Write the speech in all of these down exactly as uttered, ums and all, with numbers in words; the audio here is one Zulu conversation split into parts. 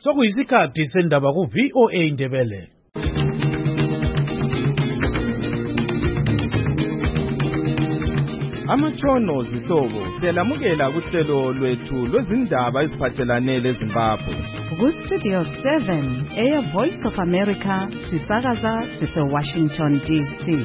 sokuyisikhathi sendaba ku V O A Ndebele. Amatshono zihlobo siyalamukela kuhlelo lwethu lwezindaba eziphathelane leZimbabwe. Ku Studio seven, Air Voice of America, sisakaza sise Washington D C.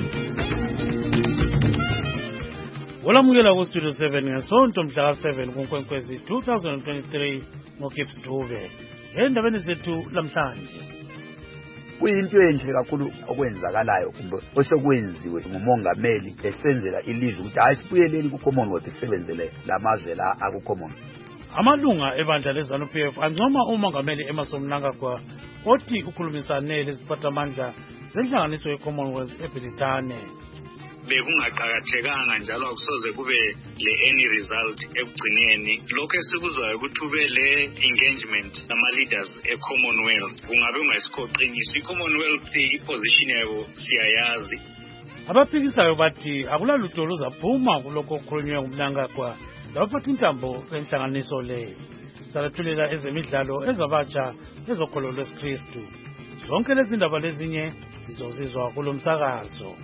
Olamukela ku Studio seven ngesonto mhla seven kuNkwenkwezi two thousand twenty-three ngoGibbs Dube. Endabeni zethu lamhlanje. Kuyinto enhle kakhulu okwenzakalayo kumbe osokwenziwe ngumongameli esenzela ilizwe ukuthi ayisibuyeleni ku Commonwealth isebenzele lamazwe la aku Commonwealth. Amalunga ebandla leZANU P F ancoma umongameli Emmerson Mnangagwa othi ukhulumisane leziphathamandla zenhlanganiso ye-Commonwealth eBrithani. Bekungaqakathekanga njalo akusoze kube le any result ekugcineni lokho esikuzwayo ukuthi ube le engagement nama leaders e-Commonwealth kungabe ungayisikhoqinisi i-Commonwealth iposition yabo siyayazi. Abaphikisayo bathi akulalutho luzaphuma kulokho okukhulunywa nguMnangagwa labaphatha intambo lenhlanganiso le. Salathulela ezemidlalo ezabatsha ezokholo lwesikristu. Zonke lezi ndaba lezinye izozizwa kulo msakazo.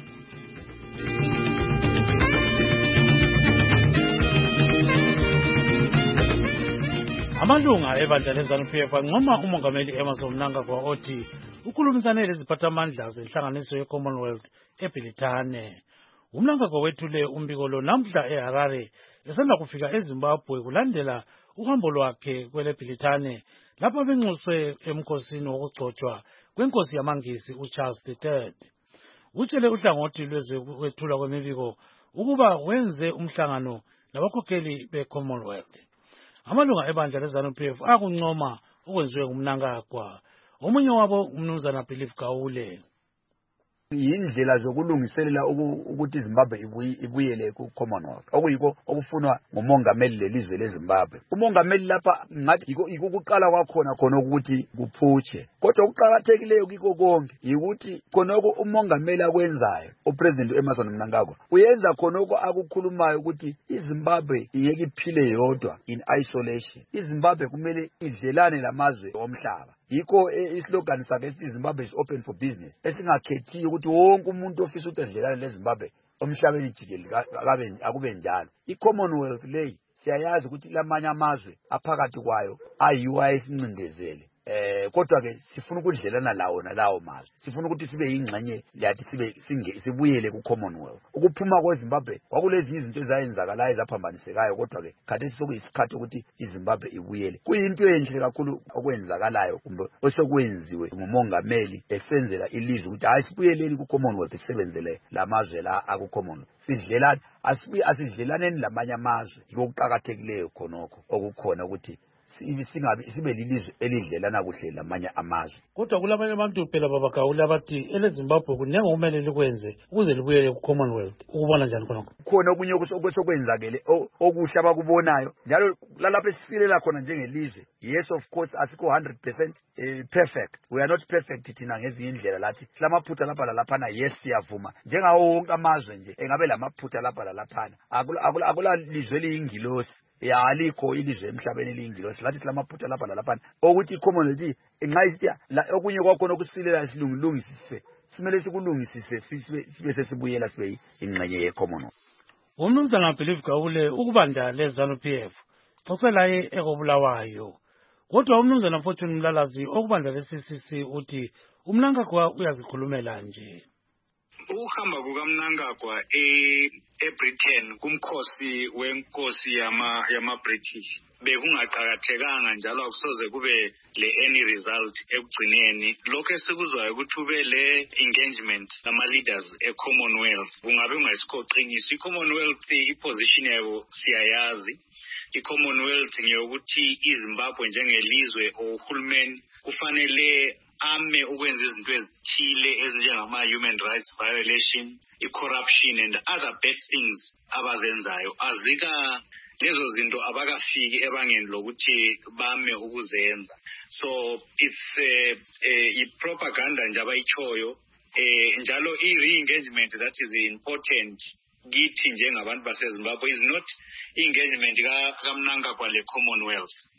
Amalunga ebandla leZANU P F ancoma umongameli Emmerson Mnangagwa othi ukhulumisane leziphathamandla zenhlanganiso ye-Commonwealth eBrithani. uMnangagwa wethule umbiko lo namhla eHarare esanda kufika eZimbabwe kulandela uhambo lwakhe kwele Brithani lapho benxuswe emkhosini wokugcotshwa kwenkosi yamangisi uCharles the third. Utshele uhlangothi lwezokwethula kwemibiko ukuba wenze umhlangano nabakhokheli be-Commonwealth. Amalunga ebandla leZANU P F akuncoma okwenziwe nguMnangagwa. Omunye wabo umnumzana Believe Gawule. Yindlela zokulungiselela ukuthi iZimbabwe ibuyele ku Commonwealth okuyiko okufunwa ngumongameli lelizwe leZimbabwe. Umongameli lapha ngathi yiko ukuqala kwakhona khona ukuthi kuphutshe. Kodwa ukuqhakathekileyo kiko konke ukuthi khonoko umongameli akwenzayo uPresident Emmerson Mnangagwa uyenza khonoko akukhulumayo ukuthi iZimbabwe iyeke iphile yodwa in isolation. iZimbabwe kumele idlelane lamazwe omhlaba. Yiko islogan sakhe esithi Zimbabwe is open for business. Esingakhethi ukuthi wonke umuntu ofisa ukuthi edlelane leZimbabwe omhlabeni jikelele akube njalo. I-Commonwealth ley siyayazi ukuthi lamanye amazwe aphakathi kwayo ayiwa esincindezele. Eh kodwa ke sifuna ukudlelana lawo nalawo mazwe. Sifuna ukuthi sibe yingxenye yathi sibe sibuyele ku Commonwealth. Ukuphuma kweZimbabwe kwakulezi izinto ezayenzakala ezaphambanisekayo kodwa ke khathesi sokuyisikhathi ukuthi iZimbabwe ibuyele. Kuyinto enhle kakhulu okwenzakalayo kumbe osokwenziwe ngumongameli esenzela ilizwe ukuthi ayisibuyeleni ku Commonwealth isebenzele lamazwe la aku Commonwealth. Sidlelana asibuye asidlelaneni lamanye amazwe. Yokuqhakathekileyo khonokho okukhona ukuthi singabe sibe lilizwe elidlelana kuhle lamanye amazwe. Kodwa kulabanye abantu phela babagawula bathi eleZimbabwe kunenge kumele likwenze ukuze libuyele ku Commonwealth. Ukubona njani khonokho? Khona okunye okusokwenzakele okuhle abakubonayo njalo lalapha esifilela khona njengelizwe. Yes, of course asikho one hundred percent uh, perfect. We are not perfect thina ngezinye indlela lathi. Silamaphutha lapha lalaphana yes siyavuma. Njengawo wonke amazwe nje engabe lamaphutha lapha lalaphana. Akula akula lizwe liyingilosi. Ya alikho ilizwe emhlabeni eliyingilosi lathi silamaphutha lapha lalaphana ukuthi iCommonwealth enxa isithi okunye kwakhona ukusilela silungilungisise simele sikulungisise sibe sesibuyela sibe ingxenye yeCommonwealth. Umnumzana Believe Gawule ukubanda leZANU P F xoxela ye ekobulawayo. Kodwa umnumzana Fortune Mlalazi okubanda le-C C C uthi uMnangagwa uyazikhulumela nje. Ukuhamba kukaMnangagwa eBritain kumkhosi wenkosi yama yama-British bekungaqhakathekanga njalo akusoze kube le any result ekugcineni lokho esikuzwayo ukuthi ube le engagement nama leaders e-Commonwealth kungabe ungayisikhoqinisi. I-Commonwealth iposition yabo siyayazi. I-Commonwealth ngeyokuthi iZimbabwe njengelizwe ohulumeni kufanele ame ukwenza izinto ezithile ezinjengama human rights violation, i-corruption and other bad things abazenzayo. Azika lezo zinto abakafiki ebangeni lokuthi bame ukuzenza. So it's uh, uh, i-propaganda nje abayichoyo uh, njalo i-re-engagement that is important kithi njengabantu baseZimbabwe is not engagement kaMnangagwa le Commonwealth.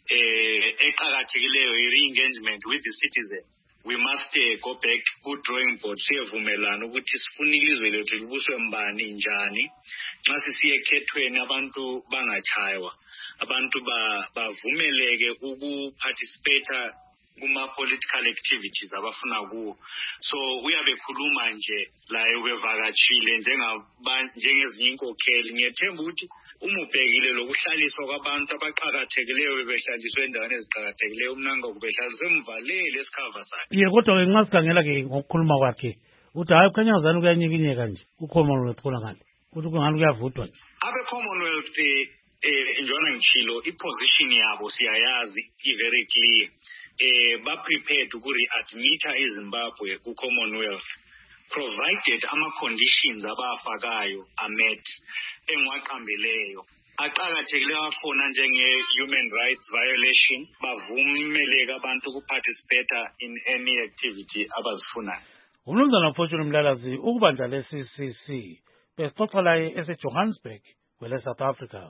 eh eqhakathekileyo i-re-engagement with the citizens. We must uh, go back to drawing board siyevumelana ukuthi sifuna ilizwe lethu libuswe mbani njani xa sisiye ekhethweni abantu bangachaywa abantu bavumeleke ukuparticipate kuma-political activities abafuna kuwo. So uyabekhuluma nje la ubevakatshile njengezinye inkokheli. Ngiyethemba ukuthi uma ubhekile lokuhlaliswa kwabantu abaqhakathekileyo bebehlaliswe endaweni eziqhakathekileyo uMnangagwa behlaliswe emvalele esikhava sakhe. Ye kodwa-ke nxa sikhangela-ke ngokukhuluma kwakhe uthi hayi kukhanyazani kuyanyikinyeka nje ku-Commonwealth khona ngale kuthi kungani kuyavutwa nje. Abe-Commonwealth eh njona ngitshilo i-position yabo siyayazi i-very clear. Eh ba prepared to re-admit iZimbabwe ku Commonwealth provided ama conditions abafakayo amet engwaqambeleyo aqhakathekile kakhona njenge human rights violation bavumeleka abantu ukuparticipate in any activity abazifunayo. Umnumzana Fortune Mlalazi ukubandla le-C C C besixoxa laye ese-Johannesburg kwele South Africa.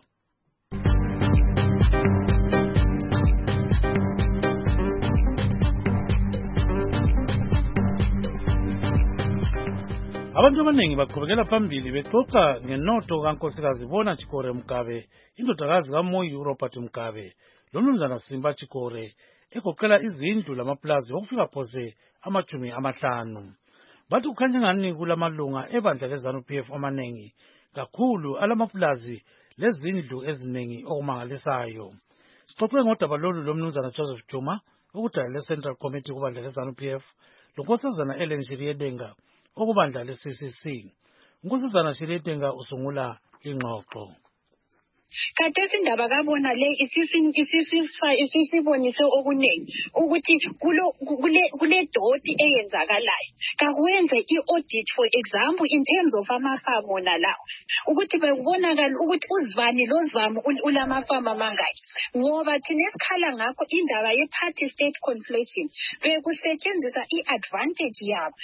Abantu abaningi baqhubekela phambili bexoxa ngenotho kaNkosikazi Bona Chikore Mugabe, indodakazi kaMoyo uRobert Mugabe, lomnumzana Simba Chikore, egoqela izindlu lamaplazi okufika phose amajumi amahlanu. Bathi kukhanya ngani kulamalunga ebandla leZANU P F amanengi kakhulu alamaplazi lezindlu eziningi okumangalisayo. Sixoxe ngodaba lolu lomnumzana Joseph Juma, ukudala le-Central Committee kubandla leZANU P F, lonkosazana Ellen Shiriyedenga okubandla le-C C C. Unkosazana Shiriyedenga usungula ingxoxo. Khathesi indaba kabona le isisifa isisibonise okuningi ukuthi kulo kule kule doti eyenzakalayo kakuyenze i-audit for example in terms of amafama nalawo ukuthi bekubonakala ukuthi uzivani lozivami ulamafama mangaki ngoba thina esikhala ngakho indaba ye-party state conflation bekusetshenziswa i-advantage yabo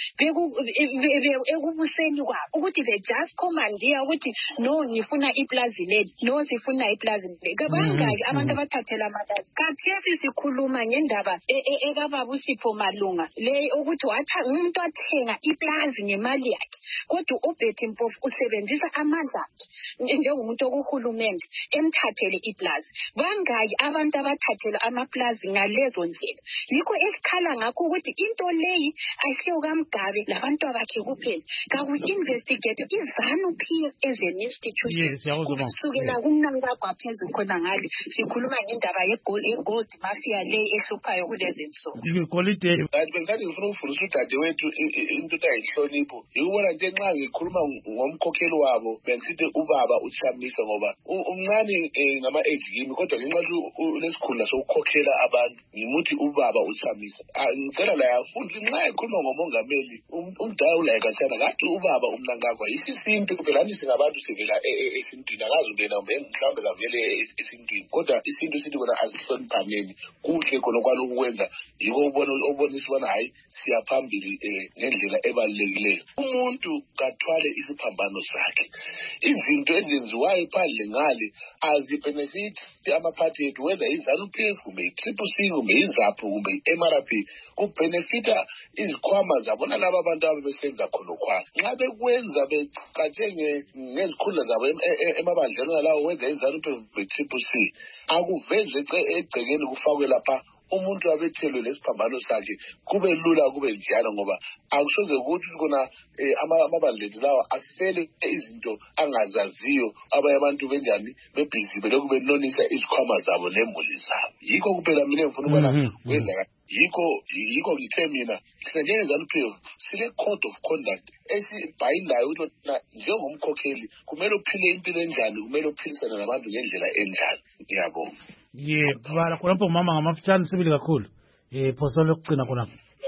ekubuseni kwabo ukuthi they just commandeer ukuthi no ngifuna iplazi leli no sifuna iplazi leli kabangaki abantu abathathela amalazi kathesi sikhuluma ngendaba ekababa uSipho Malunga le ukuthi wathi umuntu athenga iplazi ngemali yakhe kodwa uBetty Mpofu usebenzisa amandla njengomuntu okuhulumende emthathele iplazi bangaki abantu abathathela amaplazi ngalezo ndlela yikho esikhala ngakho ukuthi into leyi ayisiyo kaMgabe labantu abakhe kuphela kaku investigate iZANU P F as an institution kusukela kuMnangagwa phezulu khona ngale sikhuluma ngendaba ye-gold mafia le ehluphayo kulezi nsuku igolide kanti bengathi ngifuna ukufundisa udade wethu into ayihlonipho yikubona nje nxa ngikhuluma ngomkhokheli wabo bengisithi ubaba uChamisa ngoba umncane ngama-age kimi kodwa ngenxa lesikhundla sokukhokhela abantu ngimuthi ubaba uChamisa ngicela la yafundi nxa ekhuluma ngomongameli umdala ulaye kathana kathi ubaba uMnangagwa isisintu phela ni singabantu sivela esintwini akazi ungena mhlawumbe kavele esintwini kodwa isintu sithi kona azihloniphaneni kuhle khona kwalokhu kwenza yiko ubona obonisa ubona hayi siyaphambili ngendlela ebalulekileyo umuntu kathwale isiphambano sakhe izinto ezenziwayo phandle ngale azibenefit amaphathi ethu whether iZANU P F kumbe i-Triple C kumbe iZAPU kumbe i-M R P kubenefita izikhwama zabo nalabo abantu ababesenza khona khona nxa bekwenza becatshe ngezikhundla zabo emabandleni nalawo wenza iZANU P F kumbe i-Triple C akuveze egcekeni kufakwe lapha umuntu abethelwe lesiphambano sakhe kube lula kube njalo ngoba akusoze ukuthi kona amabandleni lawa asele izinto angazaziyo abaye abantu benjani bebhizi belokhu benonisa izikhwama zabo nemuli zabo yikho kuphela mina ngifuna ukubona kwenza yikho yikho ngithe mina sisenjengeZANU P F sile code of conduct esibhayindayo ukuthi njengomkhokheli kumele uphile impilo enjani kumele uphilisane nabantu ngendlela enjani ngiyabonga ye bala khonapho mama ngamafutshane sibili kakhulu eh phoso lokugcina khona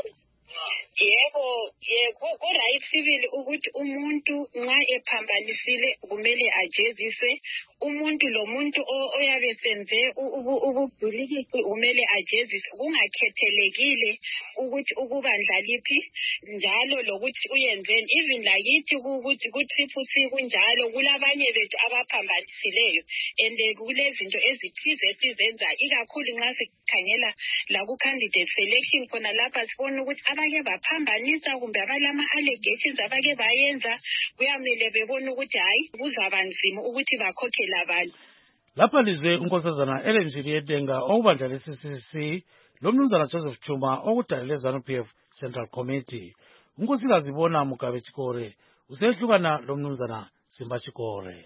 yebo yebo ku-right sibili ukuthi umuntu nxa ephambanisile kumele ajeziswe umuntu lo muntu oyabe senze ububhuliki kumele ajeziswe kungakhethelekile ukuthi ukubandla liphi njalo lokuthi uyenzeni. Even lakithi ukuthi ku-Triple C kunjalo kulabanye bethu abaphambanisileyo and kulezinto ezithize esizenza ikakhulu nxa sikhangela la ku-candidate selection khona lapha sibona ukuthi abake baphambanisa kumbe abalama-allegations abake bayenza kuyamele bebone ukuthi hayi kuzaba nzima ukuthi bakhokhele abantu. Lapha lizwe unkosazana Ellen Jiliyetenga okubandla le-C C C lo mnumzana Joseph Chuma okudalela ZANU P F Central Committee. Unkosikazi Bona Mugabe Chikore usehlukana lo mnumzana Simba Chikore.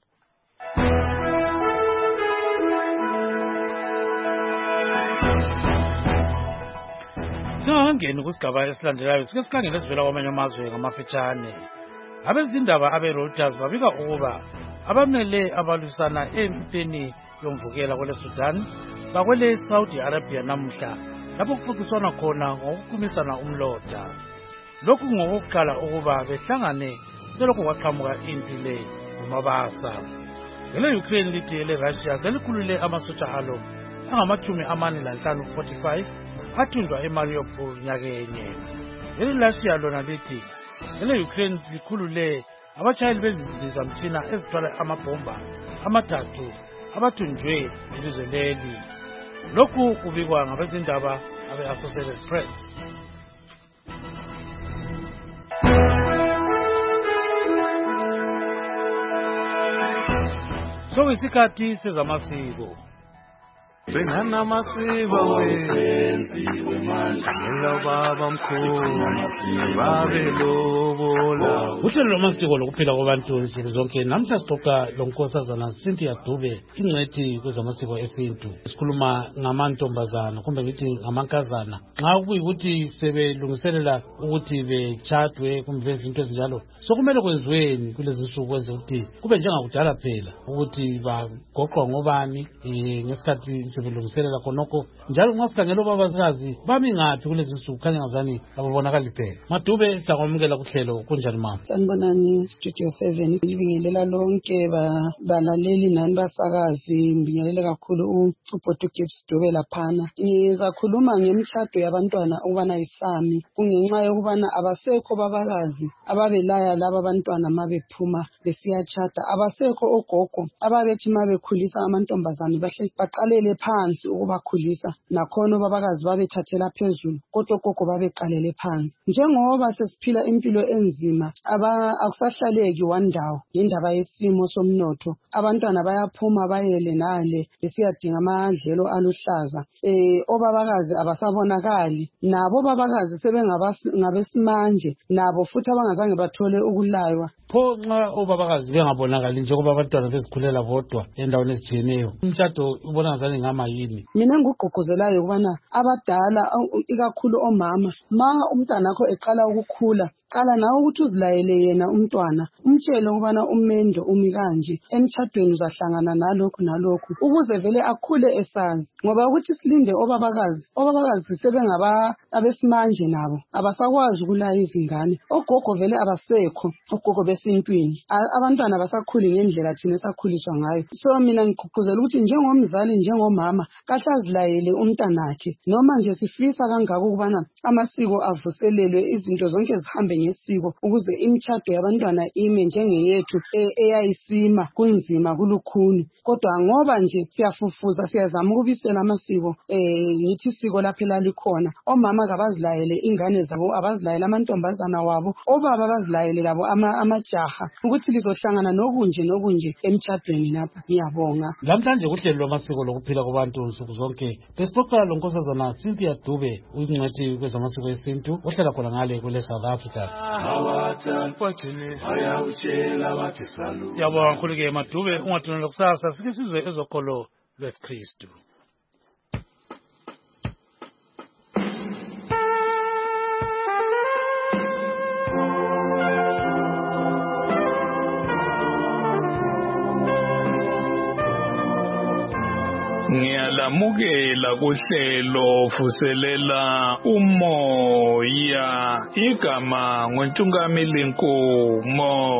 Singangeni kusigaba esilandelayo sike sikhangele esivela kwamanye amazwe ngamafitshane. Abezindaba abe-Reuters babika ukuba abamele abalwisana empini yomvukela kwele Sudan bakwele Saudi Arabia namuhla lapho kufukiswana khona ngokukumisana umlotha. Lokhu ngokuqala ukuba behlangane selokhu kwaqhamuka impi le kumabasa. Ngele Ukraine lithi ele Russia selikhulule amasotsha alo angamachumi amane lanhlanu forty-five athunjwa eMariupol nyakenye. Ngele Russia lona lithi ele Ukraine likhulule abashayeli bezindizamtshina ezithwala amabhomba amathathu abathunjwe ilizwe leli. Lokhu kubikwa ngabezindaba abe-Associated Press. So isikhathi sezamasiko. Singana masiba wenziwe manje ngababa mkhulu babe lobola. Uhlelo lwamasiko lokuphila kwabantu nsuku zonke namhla sixoxa lonkosazana Cynthia Dube ingcwethi kwezamasiko esintu. Sikhuluma ngamantombazana kumbe ngithi ngamankazana nxa kuyikuthi sebelungiselela ukuthi bechatwe kumbe benze into ezinjalo sokumele kwenziweni kulezi nsuku kwenze ukuthi kube njengakudala phela ukuthi bagoqwa ngobani ngesikhathi sebelungiselela khonokho njalo nxa sikhangela obabazikazi bami ngaphi kulezi nsuku khanya ngazani ababonakali phela. MaDube siyakwamukela kuhlelo kunjani mama? Sanibonani Studio seven libingelela lonke balaleli nani basakazi ngibingelela kakhulu uBhuti Gibbs Dube laphana. Ngizakhuluma ngemtshado yabantwana ukubana isami kungenxa yokubana abasekho babakazi ababelaya laba abantwana mabephuma besiyatshada abasekho ogogo ababethi mabekhulisa amantombazane bahle baqalele phansi ukubakhulisa nakhona babakazi babethathela phezulu kodwa ogogo babeqalele phansi. Njengoba sesiphila impilo enzima aba akusahlaleki wandawo ngendaba yesimo somnotho abantwana bayaphuma bayele nale besiyadinga amadlelo aluhlaza eh obabakazi abasabonakali nabo babakazi sebengabesimanje nabo futhi abangazange bathole ukulaywa. Pho nxa obabakazi bengabonakali njengoba abantwana bezikhulela bodwa endaweni ezitshiyeneyo umtshado ubona ngazani ngama yini? Mina ngigqugquzelayo ukubana abadala ikakhulu omama ma umntwana wakho eqala ukukhula qala nawe ukuthi uzilayele yena umntwana umtshele ukubana umendo umi kanje emtshadweni uzahlangana nalokhu nalokhu ukuze vele akhule esazi ngoba ukuthi silinde obabakazi obabakazi sebengaba abesimanje nabo abasakwazi ukulaya izingane ogogo vele abasekho ogogo besintwini abantwana basakhuli ngendlela thina esakhuliswa ngayo. So mina ngigqugquzela ukuthi njengomzali njengomama kahle azilayele umntanakhe noma nje sifisa kangaka ukubana amasiko avuselelwe izinto zonke zihambe ngesiko ukuze imtshado yabantwana ime njengeyethu eyayisima kunzima kulukhuni kodwa ngoba nje siyafufuza siyazama ukubisela amasiko eh ngithi isiko laphela likhona omama kabazilayele ingane zabo abazilayele amantombazana wabo obaba bazilayele labo amajaha ukuthi lizohlangana nokunje nokunje emtshadweni lapha. Ngiyabonga. Namhlanje kuhlelo lwamasiko lokuphila kwabantu nsuku zonke besixoxa lonkosazana Cynthia Dube uyingcwethi kwezamasiko esintu ohlala khona ngale kule South Africa. Siyabonga kakhulu ke Madube ungathonela kusasa sike sizwe ezokholo lwesikristu. Ngiyalamukela kuhlelo fuselela umoya igama ngoNtungamili Nkomo.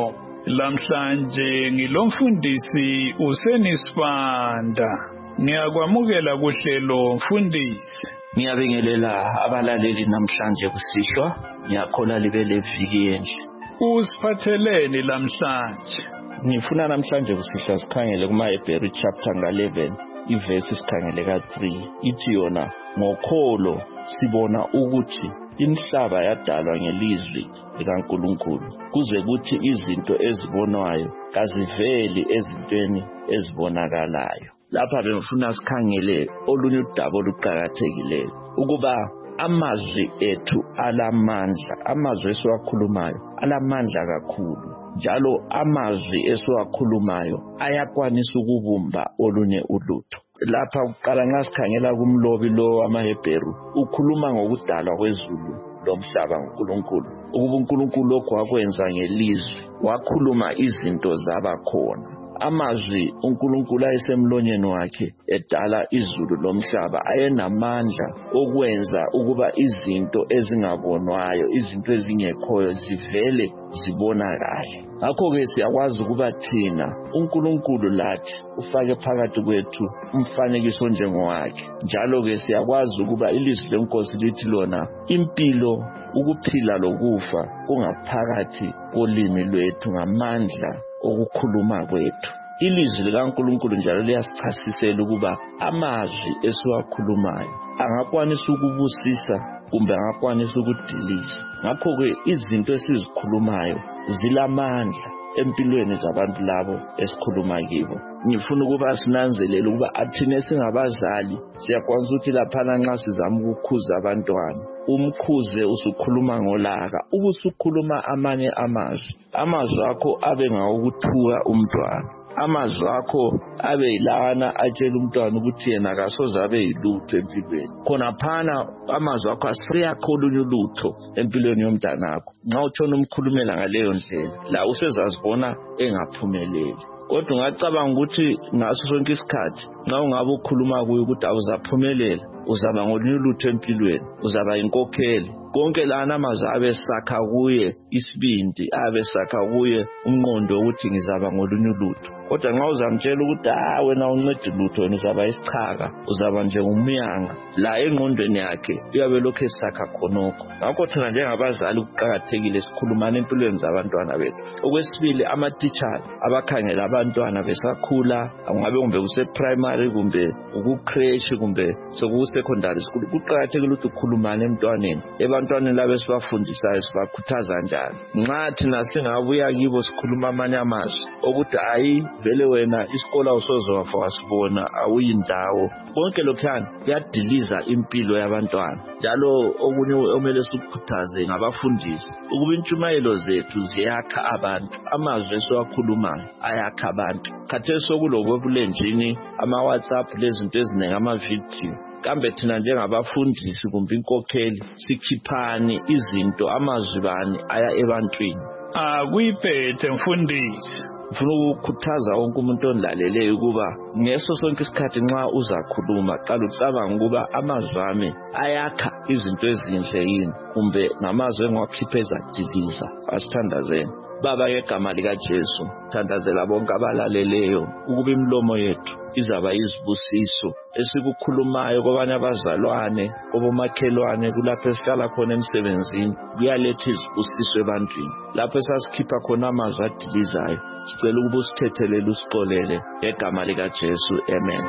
Lamhlanje ngilomfundisi uSenisibanda. Ngiyakwamukela kuhlelo mfundisi. Ngiyabingelela abalaleli namhlanje kusihlwa. Ngiyakhola libe leviki enje. Usiphatheleni lamhlanje? Ngifuna namhlanje kusihlwa sikhangele kumaHebrew chapter eleven iverse sikhangele ka three. Ithi yona ngokholo sibona ukuthi inhlaba yadalwa ngelizwi likaNkulunkulu kuze kuthi izinto ezibonwayo kaziveli ezintweni ezibonakalayo. Lapha bengifuna sikhangele olunye udaba oluqhakathekileyo ukuba amazwi ethu alamandla, amazwi esiwakhulumayo alamandla kakhulu, njalo amazwi esiwakhulumayo ayakwanisa ukubumba olunye ulutho. Lapha uqala ngasikhangela kumlobi lo wamaHebheru ukhuluma ngokudalwa kwezulu lomhlaba nguNkulunkulu. Ukuba uNkulunkulu lokho wakwenza ngelizwi, wakhuluma izinto zaba khona. Amazwi uNkulunkulu ayesemlonyeni wakhe edala izulu lomhlaba ayenamandla okwenza ukuba izinto ezingabonwayo, izinto ezingekhoyo zivele zibonakale. Ngakho-ke siyakwazi ukuba thina uNkulunkulu lathi ufake phakathi kwethu umfanekiso njengowakhe. Njalo-ke siyakwazi ukuba ilizwi lenkosi lithi lona impilo, ukuphila lokufa kungaphakathi kolimi lwethu ngamandla okukhuluma kwethu. Ilizwi likaNkulunkulu njalo liyasichasisela ukuba amazwi esiwakhulumayo angakwanisa ukubusisa kumbe angakwanisa ukudiliza. Ngakho-ke izinto esizikhulumayo zilamandla empilweni zabantu labo esikhuluma kibo. Ngifuna ukuba sinanzelele ukuba athina singabazali siyakwanisa ukuthi laphana nxa sizama ukukhuza abantwana, umkhuze usukhuluma ngolaka, ubusukhuluma amanye amazwi. Amazwi akho abe ngawokuthuka umntwana. Amazwi akho abe yilana atshela umntwana ukuthi yena kasoze abe yilutho empilweni. Khona phana amazwi akho asiyakho olunye ulutho empilweni yomntanakho. Nxa utshona umkhulumela ngaleyo ndlela, la usezazibona engaphumeleli. Kodwa ungacabanga ukuthi ngaso sonke isikhathi nxa ungabe ukhuluma kuye ukuthi awuzaphumelela, uzaba ngolunye ulutho empilweni, uzaba inkokheli. Konke lana amazwi abesakha kuye isibindi, abesakha kuye umnqondo ukuthi ngizaba ngolunye ulutho. Kodwa nxa uzamtshela ukuthi ah wena uncede lutho, wena uzaba isichaka, uzaba nje umyanga, la engqondweni yakhe uyabe lokho esakha khonokho. Ngakho thina njengabazali kuqhakathekile sikhulumana empilweni zabantwana bethu. Okwesibili, ama-teacher abakhangela abantwana besakhula, angabe kumbe kuse primary kumbe uku-creche kumbe soku-secondary school, kuqhakathekile ukuthi ukhulumane emntwaneni. Ebantwaneni labo esibafundisayo sibakhuthaza njani. Nxa thina singabuya kibo sikhuluma amanye amazwi ukuthi ayi vele wena isikolo usoze wafa wasibona, awuyindawo, konke lokhana kuyadiliza impilo yabantwana. Njalo okunye omele sikukhuthaze ngabafundisi ukuba intshumayelo zethu ziyakha abantu, amazwi esiwakhulumayo ayakha abantu. Khathesi sokulobulenjini, ama-WhatsApp lezinto ezinengi, ama-video. Kambe thina njengabafundisi kumbe inkokheli sikhiphani izinto, amazwi bani aya ebantwini? Akuyiphethe mfundisi. Ngifuna ukukhuthaza wonke umuntu onlaleleyo ukuba ngeso sonke isikhathi nxa uzakhuluma qala ucabanga ukuba amazwi ami ayakha izinto ezinhle yini, kumbe ngamazwi engiwakhipha ezadiliza. Asithandazeni. Baba, ngegama likaJesu thandazela bonke abalaleleyo ukuba imilomo yethu izaba izibusiso esikukhulumayo kwabanye abazalwane, kobomakhelwane, kulapho esihlala khona emsebenzini, kuyaletha izibusiso ebantwini. Lapho esasikhipha khona amazwi adilizayo, sicela ukuba usithethelele, usixolele ngegama likaJesu. Amen.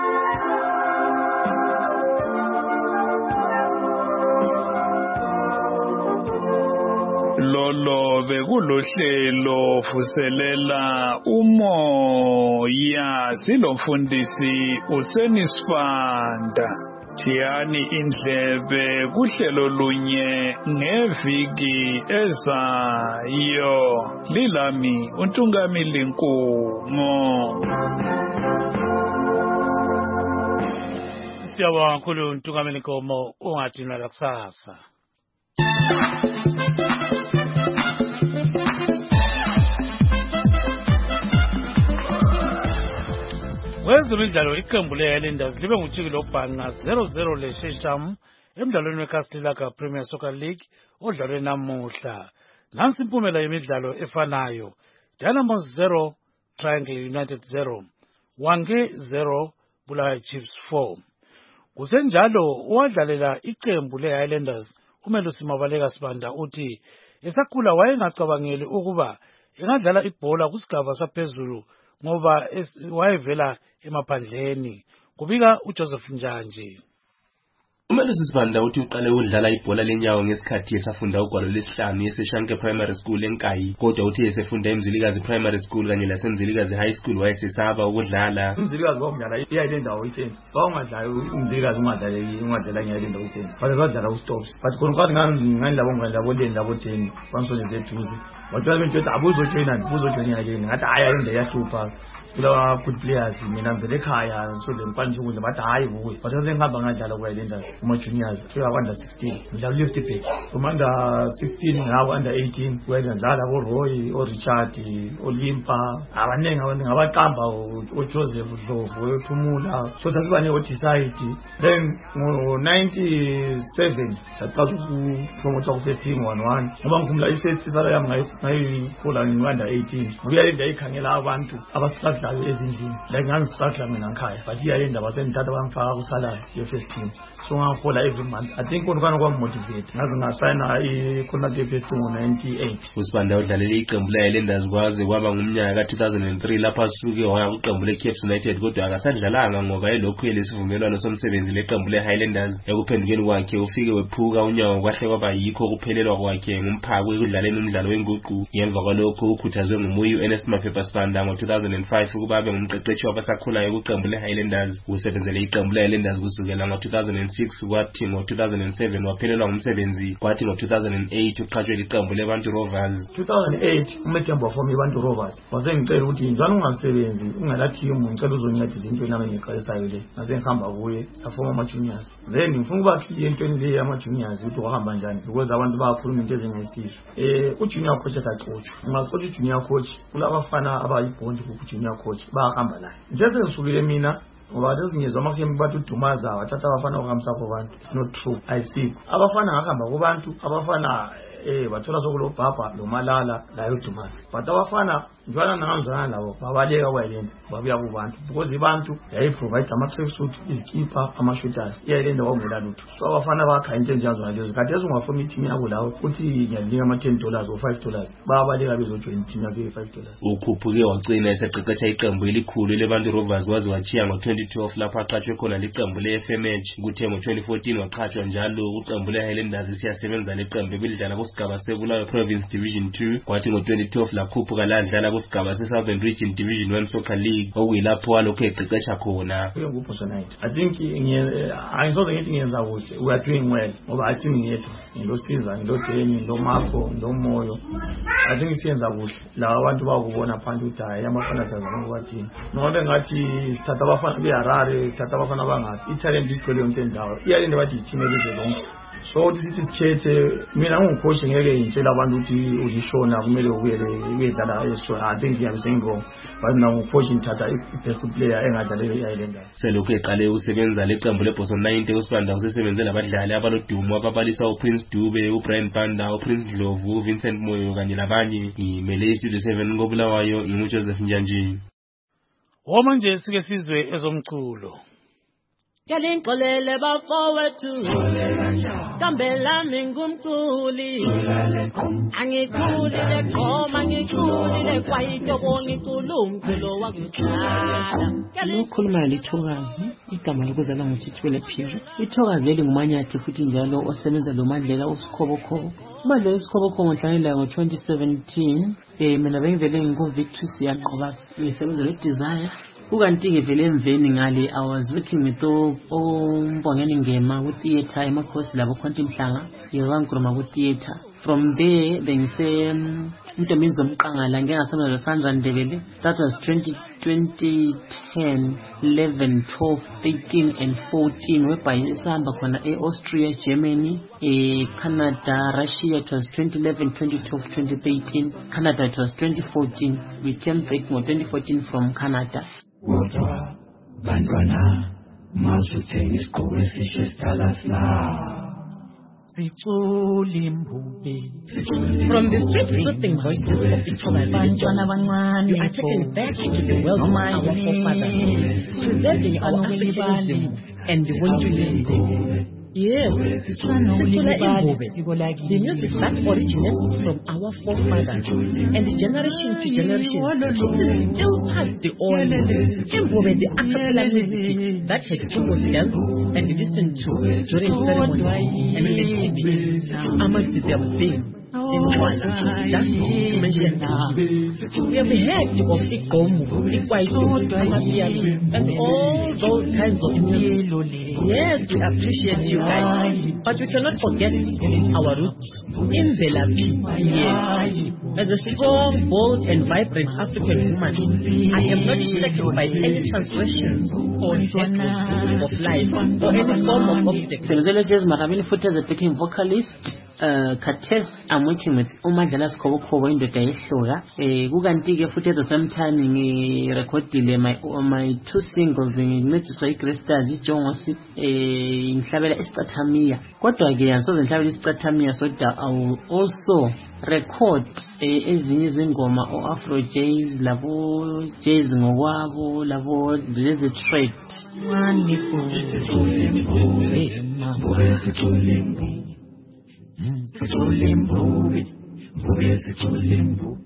Lolo bekulohlelo vuselela umoya, silomfundisi uSenisibanda. Thiyani indlebe kuhlelo lunye ngeviki ezayo. Lilami uNtungamili Nkumo. Siyabonga kakhulu uNtungamili Nkumo, ungathina lakusasa. Wezemidlalo iqembu le-Highlanders libe nguThikilo Bhanga zero zero leShesham emidlalweni weCastelaka Premier Soccer League odlalwe namuhla. Nansi impumela yemidlalo efanayo. Dynamos zero, Triangle United zero, Wange zero, Bulawayo Chiefs four. Kusenjalo owadlalela iqembu le-Highlanders uMelusi Mabaleka Sibanda uthi esakhula wayengacabangeli ukuba engadlala ibhola kusigaba saphezulu ngoba wayevela emaphandleni. Kubika uJoseph Njanje. uMelusi Sibanda uthi uqale ukudlala ibhola lenyawo ngesikhathi esafunda ugwalo lesihlanu eseShanke Primary School eNkayi, kodwa uthi esefunda eMzilikazi Primary School kanye laseMzilikazi High School wayesesaba ukudlala. uMzilikazi wawudlala iyayile ndawo isense bawangadlala uMzilikazi ungadlaleki ungadlala ngiyayile ndawo isense bathi badlala uStops but khona kwathi ngani labo ngidlala bodeni labo ten bansoneze eduze bathi bentshela abuzojoyina buzojoyina yini ngathi haya into yahlupha kulawa good players mina ngivele ekhaya so lemkwanisa ukudla bathi hayi buye bathi sengihamba ngadlala kuYilendas kuma juniors fika under sixteen ngidlala left back from under sixteen ngawo under eighteen kuyadlala ko Roy o Richard Olimpa abanengi abantu ngabaqamba o Joseph Dlovu othumula so sasibane o decide then ngo ninety-seven saqala ukupromote ku thirteen one one ngoba ngifumla isethi sala yami ngayikhola ngwanda eighteen kuyalinda ikhangela abantu abasakha ezindlini la ngangisakha mina ngikhaya but iyayenda basendithatha bangifaka kusalayo ye first team so ngahola every month I think konke kwami motivate ngaze ngasayina i-contract ye first team ngo ninety-eight. uSibanda udlalele iqembu le-Highlanders kwaze kwaba ngumnyaka ka two thousand three lapho asuke waya kuqembu le-Cape United kodwa akasadlalanga ngoba elokhu elesivumelwano somsebenzi leqembu le-Highlanders. Ekuphendukeni kwakhe ufike wephuka unyawo kwahle kwaba yikho kuphelelwa kwakhe ngumphako ekudlaleni umdlalo wenguqu. Ngemva kwalokho ukhuthazwe ngumuyi u-Ernest Maphepha Sibanda ngo two thousand five ukuba abe ngumqeqeshi wabasakhulayo kuqembu le-Highlanders. Usebenzele iqembu le-Highlanders kusukela ngo two thousand six kwathi ngo two thousand seven waphelelwa ngumsebenzi kwathi ngo two thousand eight uqhatshwe liqembu leBantu Rovers. two thousand eight uMthembu wafoma iBantu Rovers wasengicela ukuthi njalo ungasebenzi ungela team ngicela uzoncedisa into nami ngiqalisayo le ngase ngihamba kuye safoma ama juniors then ngifuna ukuba into le ama juniors ukuthi wahamba njani because abantu bayakhuluma into ezingesisho eh u junior coach akaxotsho ungaqola junior coach kulabafana abayibond ku junior coach bahamba naye nje sesukile mina ngoba lezingezwe amakhembi bathi uDumaza wathatha abafana okamsa abantu. It's not true. Ayisikho abafana ngahamba kubantu abafana eh bathola sokulo bhabha lo Malala la uDumaza but abafana njwana nangazana labo babaleka kwaYilenda babuya kubantu because ibantu yayi provide ama track suit izikipa ama shooters iyayilenda wangela lutho so abafana bakha into enjazo ngalezo kade ezungafoma i-team yabo lawo uthi ngiyanika ama ten dollars or five dollars babaleka bezojoin i-team yakhe five dollars. Ukhuphuke wagcina eseqeqesha iqembu elikhulu leBantu Rovers waze wachiya ngo twenty twelve lapho aqhatshwe khona liqembu le-F M H kuthe ngo twenty fourteen waqhatshwa njalo uqembu le-Highlanders siyasebenza leqembu belidlala kusigaba seBulawayo Province Division two kwathi ngo twenty twelve lakhuphuka ladlala kusigaba se-Southern Region Division one Soccer League okuyilapho walokho eqeqesha khona. I think angisoze ngithi ngiyenza kuhle we are doing well ngoba I think ngiyethu ngilosiza ngilodeni ngilomakho ngilomoyo I think siyenza kuhle la abantu bakubona phansi ukuthi hayi amafana sazama ukuthi noma ngathi sithatha abafana beHarare sithatha abafana bangathi italent igcwele yonke indawo iyalinde bathi i-team elize lonke so sithi sikhethe mina ngumcoach ngeke ngitshela abantu ukuthi ulishona kumele ubuyele uyedlala esishona I think I'm saying wrong but now ngumcoach ngithatha i-best player engadlalela i-Highlanders. Selokhu eqale usebenza leqembu leBoson ninety uSibanda usesebenze labadlali abalodumo ababalisa uPrince Dube uBrian Banda uPrince Dlovu uVincent Moyo kanye labanye. Ngimele iStudio seven ngoBulawayo nginguJoseph Njanje. Omanje sike sizwe ezomculo. Yalingxolele bafowethu Kambela mingumculi Angiculi leqoma ngiculi lekwayito ngicula umculo wakuqala. Ukhuluma leThokazi igama lokuzalwa nguThithwele Phiri. iThokazi elingumanyathi futhi njalo osebenza lo Mandlela uSikhobokhobo. Umandla weSikhobokhobo ngihlanela ngo twenty seventeen eh mina bengivele ngikuVictory siyaqoba ngisebenza leDesire. Ukanti-ke vele emveni ngale I was working with uMbongeni Ngema ku-theatre emakhosi labo khonto imhlanga ngiwangikhuluma ku-theatre. From there bengise Ntombi Zomqangala ngengasebenza loSandra Ndebele. That was twenty ten, eleven, twelve, thirteen and fourteen whereby isihamba khona e-Austria, Germany, e-Canada, Russia. It was twenty eleven, twenty twelve, twenty thirteen. Canada it was twenty fourteen. We came back in twenty fourteen from Canada. Kodwa bantwana masuthe isigqoko esishe siqala sina From the sweet-soothing voices of Victoria, you are taken back into the world of our forefathers, preserving our Africanism and the Wunjulism. Yes, Sithola Imbobe, the music that originates from our forefathers and generation to generation, it is still passed the on. Imbobe, the a cappella music that had people dance and listen to during ceremonies and festivals amongst their things. Just to mention now, we have heard of Ikomu, Ikwaito, Amapiano, and all those kinds of music. Yes, we appreciate you guys, but we cannot forget our roots in Belapi. Yes, as a strong, bold, and vibrant African woman, I am not shaken by any transgressions or hatred of life or any form of obstacle. The backing vocalist. Uh, Kates, I'm working with Umadala Skoboko in the Gaishoga. Guganti footage at the same time in recording my my two singles in Metusai Cresta, Jones in Sabella Estratamia. What do I get? So the Sabella Estratamia, so that I will also record a Zingoma or Afro Jazz, Lavo, Jazz Ngwabo, Lavo, there's a trait. Wonderful. Sitholimbu, Sitholimbu,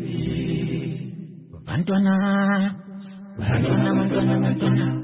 Bantwana, Bantwana, Bantwana,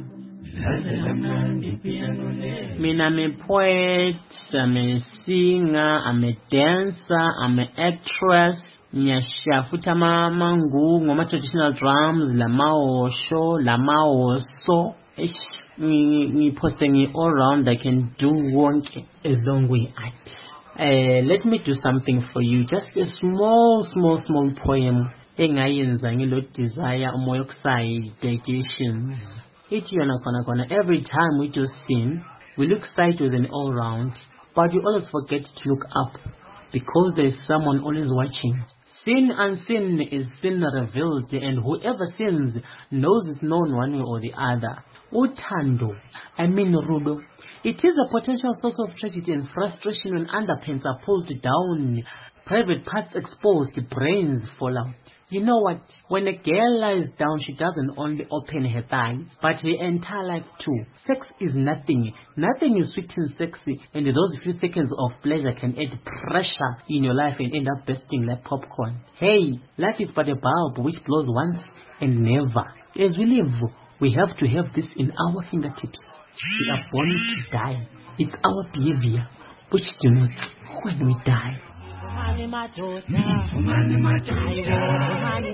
Bantwana. Mina, I'm a poet, I'm a singer, I'm a dancer, I'm an actress. Nyashafuta mangu, ngoma traditional drums, la maosho, la maoso. Me, me posting all around. I can do one as long we art. Uh, let me do something for you. Just a small, small, small poem. Engayenza ngilo desire umoyokusai dedications. It yana kona kona. Every time we do sin, we look sideways and all round, but we always forget to look up because there is someone always watching. Sin and sin is sin revealed, and whoever sins knows it's known one way or the other. Utando, I mean Rudo. It is a potential source of tragedy and frustration when underpants are pulled down, private parts exposed, brains fall out. You know what? When a girl lies down, she doesn't only open her thighs, but her entire life too. Sex is nothing. Nothing is sweet and sexy, and those few seconds of pleasure can add pressure in your life and end up bursting like popcorn. Hey, life is but a bulb which blows once and never. As we live, we have to have this in our fingertips. We are born to die. It's our behavior which denotes when we die. Mani matota, mani matota, mani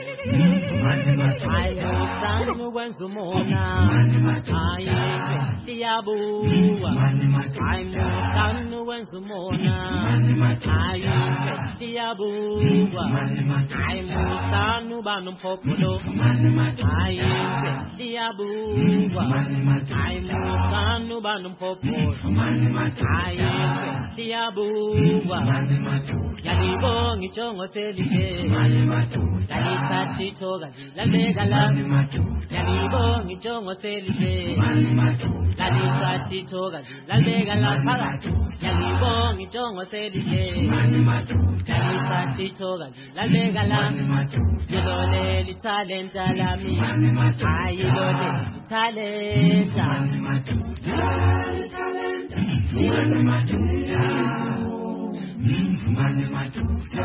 matota, mani matota, wenzu mona, mani matota, diabuwa, mani matota, wenzu mona, mani matota, diabuwa, mani matota, banu popolo, mani matota, diabuwa, mani matota, banu popolo, mani matota, diabuwa, mani matota. Yalibo ngichongo selike mani matuta yalisathi thoka zilalekala mani matuta yalibo ngichongo selike mani matuta yalisathi thoka zilalekala phaka yalibo ngichongo selike mani matuta yalisathi thoka zilalekala mani matuta yilole litalenta lami mani matuta ayilole litalenta mani matuta litalenta mani matuta. Mani matuta,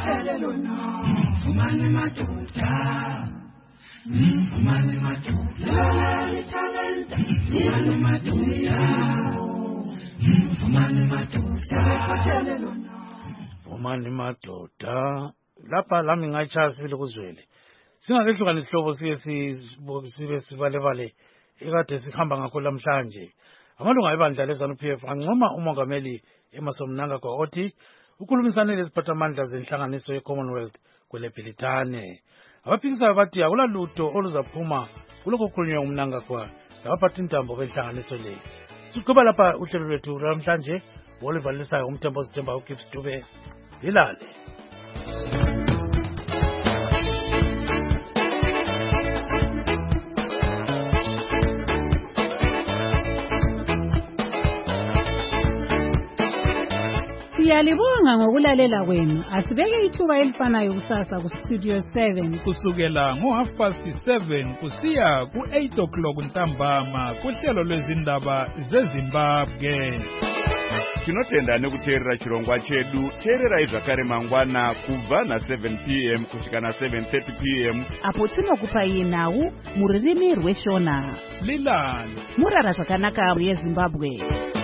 mani matuta, mani matuta, talenta, mani matuta, mani matuta, mani matuta. Lapha lami ngayachasa vile kuzwele. Singakehlukana isihlobo sike sibe sibalevale ekade sikhamba ngakho namhlanje. Amalunga ebandla lezanu P F ancoma umongameli Emmerson Mnangagwa othi ukhulumisane leziphathamandla zenhlanganiso ye-Commonwealth kweleBrithani. Abaphikisayo bathi akulalutho oluzaphuma kulokho kukhulunywa uMnangagwa labaphathi intambo benhlanganiso le. Siqhuba lapha uhlelo lwethu namhlanje olivalisayo umthembo Sithemba uGibbs Dube. Ilale. Siyalibonga ngokulalela kwenu. Asibeke ithuba elifanayo kusasa ku Studio seven. Kusukela ngo half past seven kusiya ku eight o'clock ntambama kuhlelo lwezindaba zeZimbabwe. Tinotenda nekuteerera chirongwa chedu. Teerera zvakare mangwana kubva na seven p m kusvika na seven thirty p m apo tinokupa nhau muririmi rweshona. Lilani Murara zvakanaka yeZimbabwe.